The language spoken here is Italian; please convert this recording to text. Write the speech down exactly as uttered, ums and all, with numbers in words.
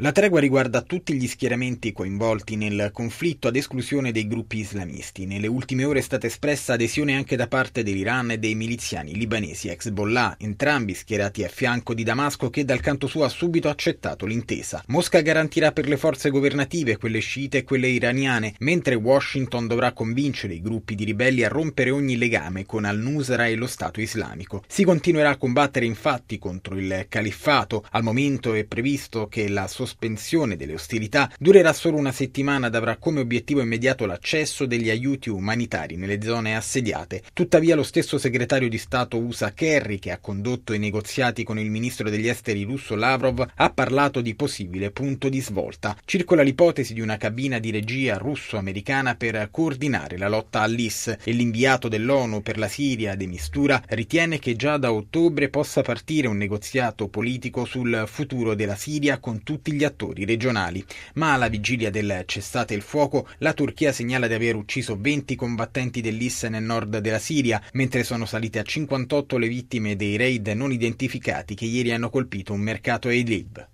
La tregua riguarda tutti gli schieramenti coinvolti nel conflitto ad esclusione dei gruppi islamisti. Nelle ultime ore è stata espressa adesione anche da parte dell'Iran e dei miliziani libanesi Hezbollah, entrambi schierati a fianco di Damasco, che dal canto suo ha subito accettato l'intesa. Mosca garantirà per le forze governative, quelle sciite e quelle iraniane, mentre Washington dovrà convincere i gruppi di ribelli a rompere ogni legame con al-Nusra e lo Stato islamico. Si continuerà a combattere infatti contro il califfato. Al momento è previsto che la sospensione delle ostilità durerà solo una settimana ed avrà come obiettivo immediato l'accesso degli aiuti umanitari nelle zone assediate. Tuttavia lo stesso segretario di Stato U S A Kerry, che ha condotto i negoziati con il ministro degli esteri russo Lavrov, ha parlato di possibile punto di svolta. Circola l'ipotesi di una cabina di regia russo-americana per coordinare la lotta all'I S e l'inviato dell'ONU per la Siria de Mistura ritiene che già da ottobre possa partire un negoziato politico sul futuro della Siria con tutti gli attori regionali, ma alla vigilia del cessate il fuoco la Turchia segnala di aver ucciso venti combattenti dell'I S nel nord della Siria, mentre sono salite a cinquantotto le vittime dei raid non identificati che ieri hanno colpito un mercato a Idlib.